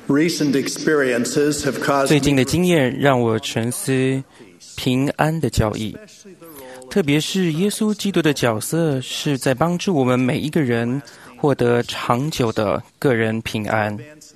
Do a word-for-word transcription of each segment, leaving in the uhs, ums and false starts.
最近的经验让我沉思平安的教义，特别是耶稣基督的角色是在帮助我们每一个人获得长久的个人平安。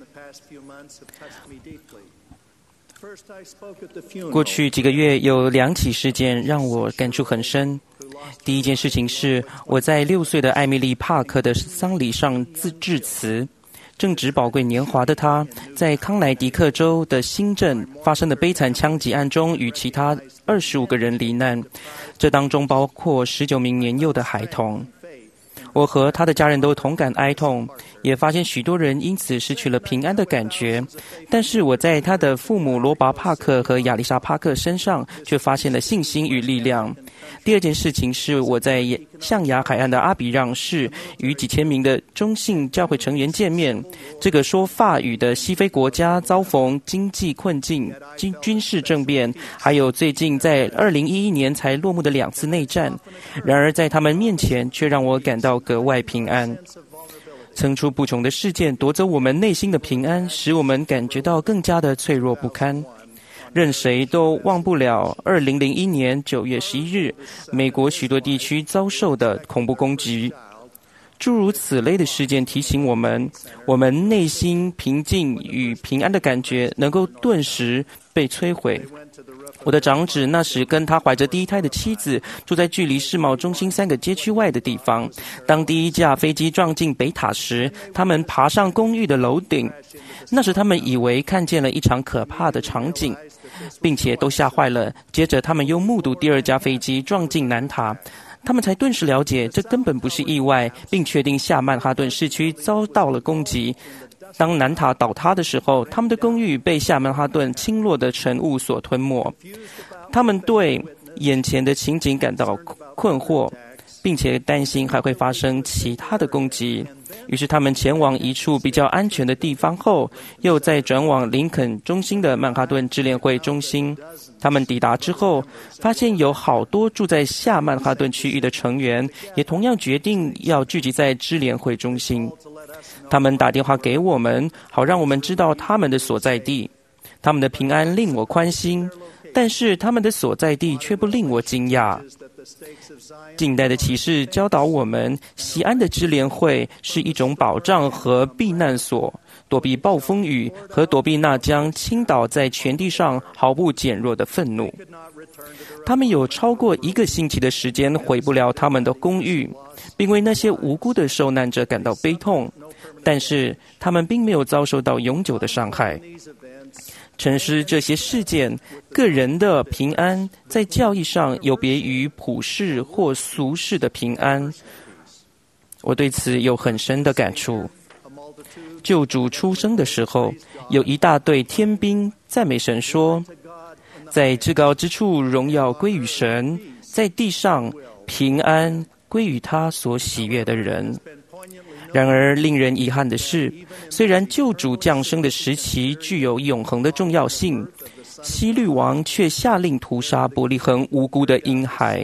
过去几个月有两起事件让我感触很深。第一件事情是我在六岁的艾米丽·帕克的丧礼上自致辞。正值宝贵年华的他，在康乃狄克州的新镇发生的悲惨枪击案中，与其他二十五个人罹难，这当中包括十九名年幼的孩童。我和他的家人都同感哀痛，也发现许多人因此失去了平安的感觉。但是我在他的父母罗拔·帕克和亚丽莎·帕克身上却发现了信心与力量。第二件事情是我在象牙海岸的阿比让市与几千名的中信教会成员见面。这个说法语的西非国家遭逢经济困境、军军事政变，还有最近在二零一一年才落幕的两次内战。然而在他们面前却让我感到格外平安。层出不穷的事件夺走我们内心的平安，使我们感觉到更加的脆弱不堪。任谁都忘不了二零零一年九月十一日美国许多地区遭受的恐怖攻击。诸如此类的事件提醒我们，我们内心平静与平安的感觉能够顿时被摧毁。我的长子那时跟他怀着第一胎的妻子住在距离世贸中心三个街区外的地方。当第一架飞机撞进北塔时，他们爬上公寓的楼顶。那时他们以为看见了一场可怕的场景，并且都吓坏了。接着他们又目睹第二架飞机撞进南塔，他们才顿时了解这根本不是意外，并确定下曼哈顿市区遭到了攻击。当南塔倒塌的时候，他们的公寓被下曼哈顿倾落的尘雾所吞没。他们对眼前的情景感到困惑，并且担心还会发生其他的攻击。于是他们前往一处比较安全的地方后，又再转往林肯中心的曼哈顿支联会中心。他们抵达之后，发现有好多住在下曼哈顿区域的成员也同样决定要聚集在支联会中心。他们打电话给我们，好让我们知道他们的所在地。他们的平安令我宽心，但是他们的所在地却不令我惊讶。近代的启示教导我们，西安的支联会是一种保障和避难所，躲避暴风雨和躲避那将倾倒在全地上毫不减弱的愤怒。他们有超过一个星期的时间回不了他们的公寓，并为那些无辜的受难者感到悲痛。但是他们并没有遭受到永久的伤害。沉思这些事件，个人的平安在教义上有别于普世或俗世的平安。我对此有很深的感触。救主出生的时候，有一大队天兵赞美神说，在至高之处荣耀归于神，在地上平安归于他所喜悦的人。然而令人遗憾的是，虽然救主降生的时期具有永恒的重要性，希律王却下令屠杀伯利恒无辜的婴孩。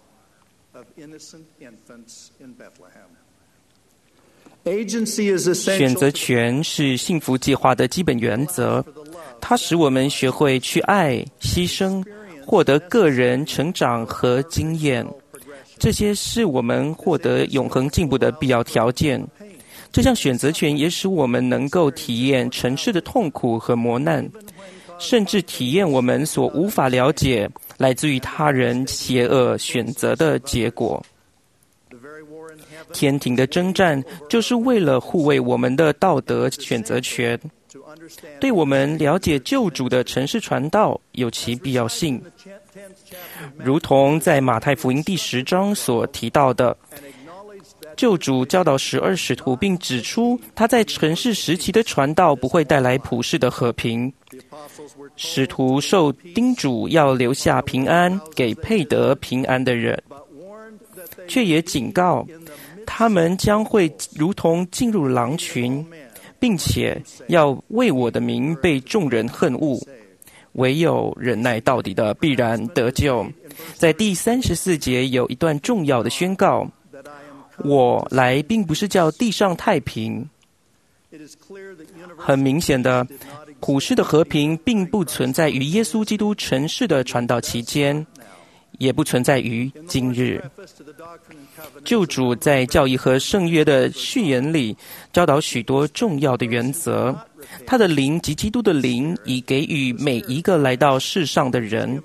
选择权是幸福计划的基本原则，它使我们学会去爱、牺牲，获得个人成长和经验。这些是我们获得永恒进步的必要条件。这项选择权也使我们能够体验尘世的痛苦和磨难，甚至体验我们所无法了解来自于他人邪恶选择的结果。天庭的征战就是为了护卫我们的道德选择权，对我们了解救主的尘世传道有其必要性。如同在马太福音第十章所提到的，救主教导十二使徒，并指出他在尘世时期的传道不会带来普世的和平。使徒受叮嘱要留下平安给配得平安的人，却也警告他们将会如同进入狼群，并且要为我的名被众人恨恶。唯有忍耐到底的必然得救。在第三十四节有一段重要的宣告，我来并不是叫地上太平。 很明显的，普世的和平并不存在于耶稣基督尘世的传道期间，也不存在于今日。救主在教义和圣约的序言里教导许多重要的原则，他的灵及基督的灵已给予每一个来到世上的人。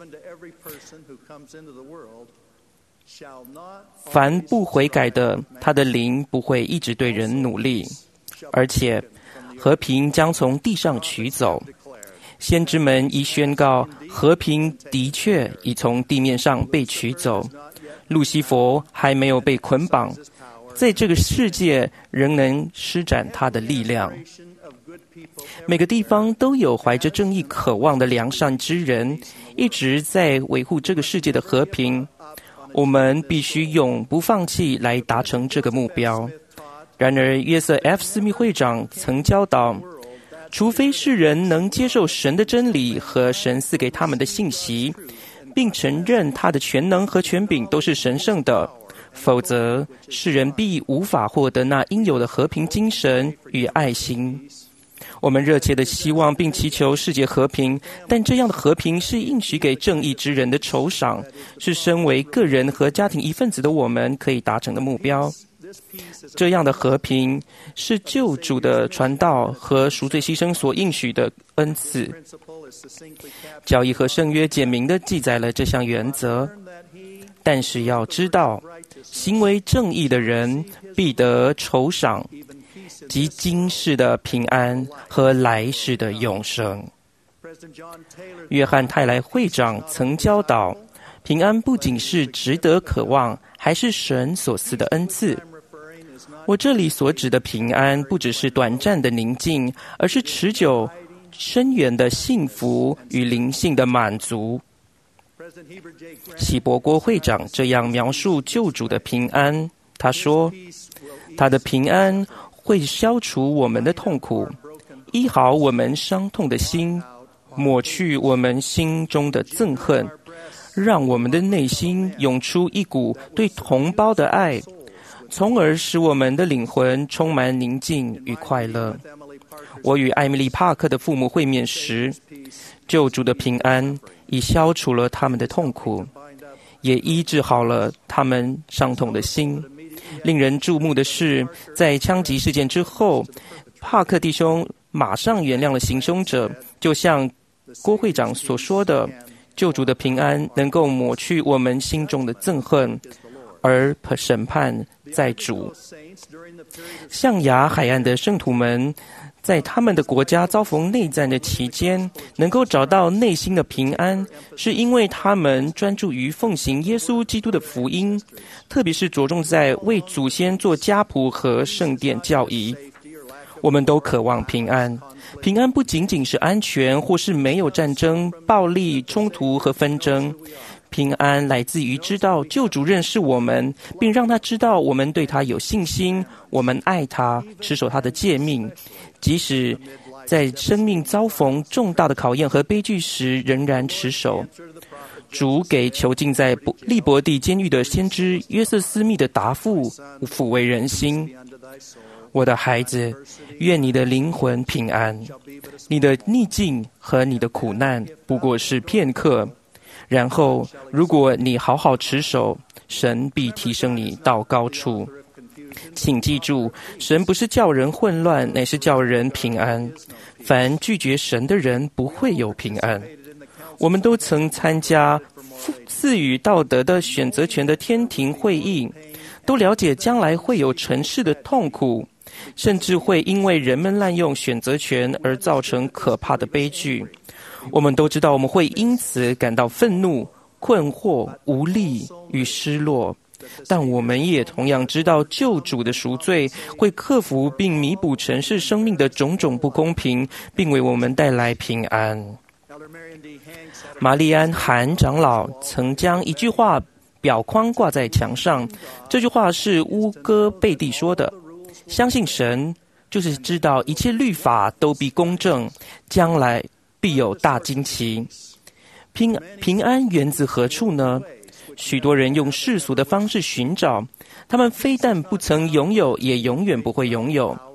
凡不悔改的，他的灵不会一直对人努力，而且和平将从地上取走。先知们已宣告，和平的确已从地面上被取走。路西佛还没有被捆绑，在这个世界仍能施展他的力量。每个地方都有怀着正义渴望的良善之人，一直在维护这个世界的和平。我们必须永不放弃来达成这个目标。然而，约瑟 F. 斯密会长曾教导，除非世人能接受神的真理和神赐给他们的信息，并承认他的全能和权柄都是神圣的，否则世人必无法获得那应有的和平精神与爱心。我们热切的希望并祈求世界和平，但这样的和平是应许给正义之人的酬赏，是身为个人和家庭一份子的我们可以达成的目标。这样的和平是救主的传道和赎罪牺牲所应许的恩赐。教义和圣约简明地记载了这项原则，但是要知道，行为正义的人必得酬赏，即今世的平安和来世的永生。约翰泰莱会长曾教导，平安不仅是值得渴望，还是神所赐的恩赐。我这里所指的平安，不只是短暂的宁静，而是持久、深远的幸福与灵性的满足。希伯郭会长这样描述救主的平安，他说：他的平安会消除我们的痛苦，医好我们伤痛的心，抹去我们心中的憎恨，让我们的内心涌出一股对同胞的爱，从而使我们的灵魂充满宁静与快乐。我与艾米丽·帕克的父母会面时，救主的平安已消除了他们的痛苦，也医治好了他们伤痛的心。令人注目的是，在枪击事件之后，帕克弟兄马上原谅了行凶者，就像郭会长所说的，救主的平安能够抹去我们心中的憎恨，而审判在主。象牙海岸的圣徒们在他们的国家遭逢内战的期间，能够找到内心的平安，是因为他们专注于奉行耶稣基督的福音，特别是着重在为祖先做家谱和圣殿教义。我们都渴望平安，平安不仅仅是安全或是没有战争、暴力、冲突和纷争。平安来自于知道救主认识我们，并让他知道我们对他有信心，我们爱他，持守他的诫命，即使在生命遭逢重大的考验和悲剧时仍然持守。主给囚禁在利伯地监狱的先知约瑟斯密的答复抚慰人心：我的孩子，愿你的灵魂平安，你的逆境和你的苦难不过是片刻，然后如果你好好持守，神必提升你到高处。请记住，神不是叫人混乱，乃是叫人平安。凡拒绝神的人不会有平安。我们都曾参加赐予道德的选择权的天庭会议，都了解将来会有尘世的痛苦，甚至会因为人们滥用选择权而造成可怕的悲剧。我们都知道我们会因此感到愤怒、困惑、无力与失落，但我们也同样知道救主的赎罪会克服并弥补尘世生命的种种不公平，并为我们带来平安。玛丽安·韩长老曾将一句话表框挂在墙上，这句话是乌戈贝蒂说的：相信神就是知道一切律法都必公正，将来必有大惊奇。平平安源自何处呢？许多人用世俗的方式寻找，他们非但不曾拥有，也永远不会拥有。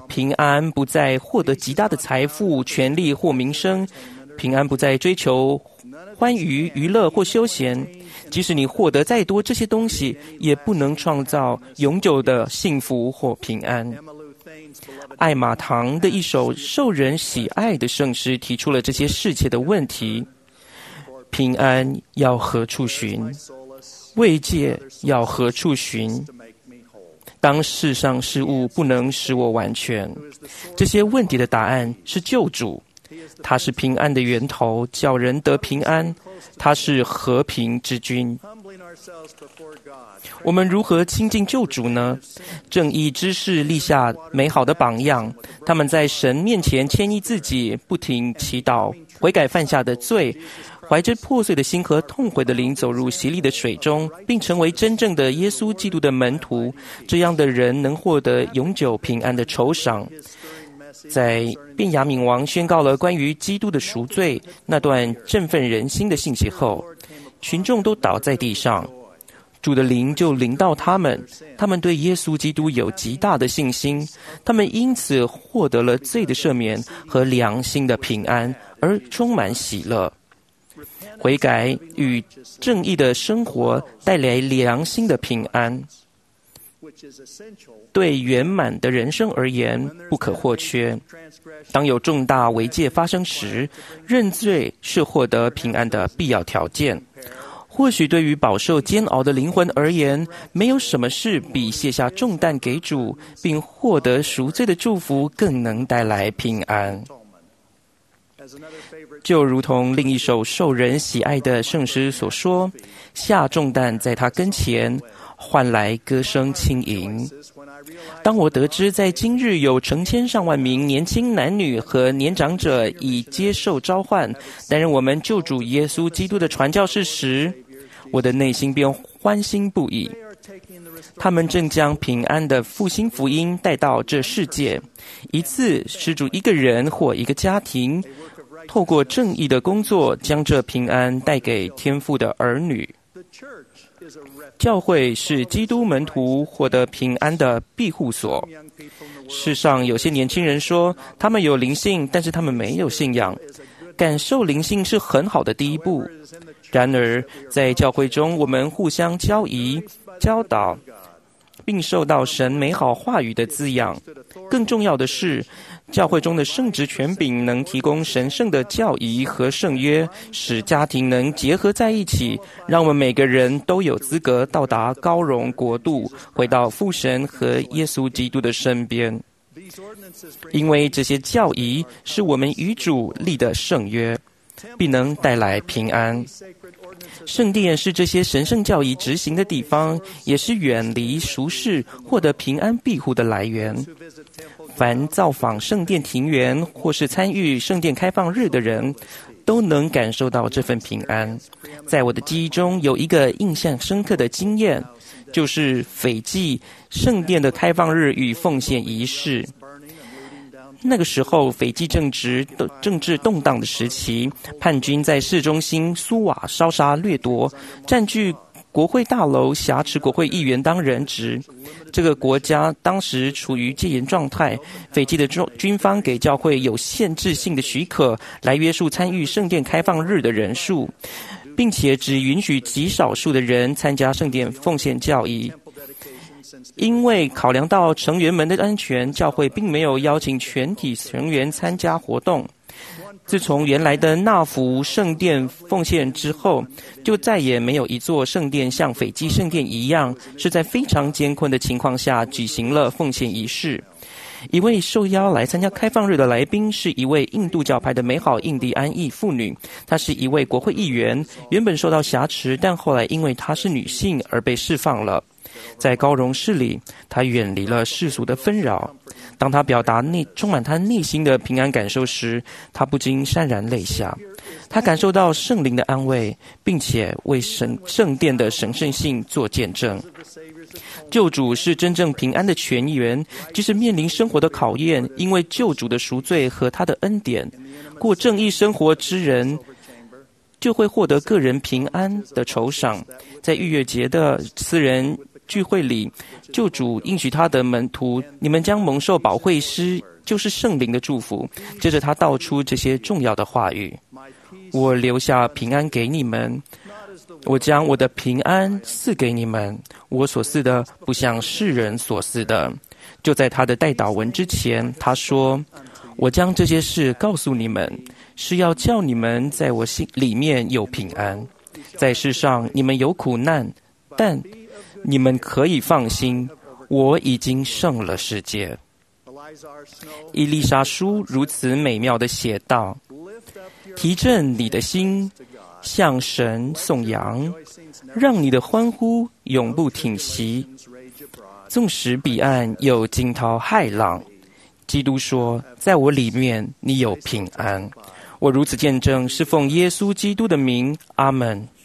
平安不再获得极大的财富、权力或名声，平安不再追求欢愉、娱乐或休闲。即使你获得再多这些东西，也不能创造永久的幸福或平安。艾玛堂的一首受人喜爱的圣诗提出了这些世界的问题：平安要何处寻？慰藉要何处寻？当世上事物不能使我完全，这些问题的答案是救主。他是平安的源头，叫人得平安。他是和平之君。我们如何亲近救主呢？正义之士立下美好的榜样，他们在神面前谦抑自己，不停祈祷，悔改犯下的罪，怀着破碎的心和痛悔的灵走入洗礼的水中，并成为真正的耶稣基督的门徒。这样的人能获得永久平安的酬赏。在便雅悯王宣告了关于基督的赎罪那段振奋人心的信息后，群众都倒在地上，主的灵就临到他们，他们对耶稣基督有极大的信心，他们因此获得了罪的赦免和良心的平安，而充满喜乐。悔改与正义的生活带来良心的平安，对圆满的人生而言不可或缺。当有重大违戒发生时，认罪是获得平安的必要条件。或许对于饱受煎熬的灵魂而言，没有什么事比卸下重担给主，并获得赎罪的祝福更能带来平安。就如同另一首受人喜爱的圣诗所说，下重担在他跟前，换来歌声轻盈。当我得知在今日有成千上万名年轻男女和年长者已接受召唤，担任我们救主耶稣基督的传教士时，我的内心便欢欣不已。他们正将平安的复兴福音带到这世界，一次施主一个人或一个家庭，透过正义的工作，将这平安带给天父的儿女。教会是基督门徒获得平安的庇护所。世上有些年轻人说，他们有灵性，但是他们没有信仰。感受灵性是很好的第一步。然而，在教会中，我们互相交谊、教导，并受到神美好话语的滋养。更重要的是，教会中的圣职权柄能提供神圣的教义和圣约，使家庭能结合在一起，让我们每个人都有资格到达高荣国度，回到父神和耶稣基督的身边。因为这些教义是我们与主立的圣约，必能带来平安。圣殿是这些神圣教义执行的地方，也是远离俗世、获得平安庇护的来源。凡造访圣殿庭园或是参与圣殿开放日的人，都能感受到这份平安。在我的记忆中，有一个印象深刻的经验，就是斐济圣殿的开放日与奉献仪式。那个时候，斐济正值政治动荡的时期，叛军在市中心苏瓦烧杀掠夺，占据国会大楼，挟持国会议员当人质。这个国家当时处于戒严状态，斐济的军方给教会有限制性的许可，来约束参与圣殿开放日的人数，并且只允许极少数的人参加圣殿奉献教义。因为考量到成员们的安全，教会并没有邀请全体成员参加活动。自从原来的纳福圣殿奉献之后，就再也没有一座圣殿像斐济圣殿一样，是在非常艰困的情况下举行了奉献仪式。一位受邀来参加开放日的来宾是一位印度教派的美好印第安裔妇女，她是一位国会议员，原本受到挟持，但后来因为她是女性而被释放了。在高荣市里，她远离了世俗的纷扰。当她表达内充满她内心的平安感受时，她不禁潸然泪下。她感受到圣灵的安慰，并且为神圣殿的神圣性做见证。救主是真正平安的泉源，即使面临生活的考验，因为救主的赎罪和他的恩典，过正义生活之人就会获得个人平安的酬赏。在逾越节的私人聚会里，救主应许他的门徒，你们将蒙受保惠师，就是圣灵的祝福。接着他道出这些重要的话语：我留下平安给你们，我将我的平安赐给你们，我所赐的不像世人所赐的。就在他的代祷文之前，他说，我将这些事告诉你们，是要叫你们在我心里面有平安。在世上你们有苦难，但你们可以放心，我已经胜了世界。以利沙书如此美妙地写道：提振你的心，向神颂扬，让你的欢呼永不停息。纵使彼岸有惊涛骇浪，基督说，在我里面你有平安。我如此见证，是奉耶稣基督的名，阿们。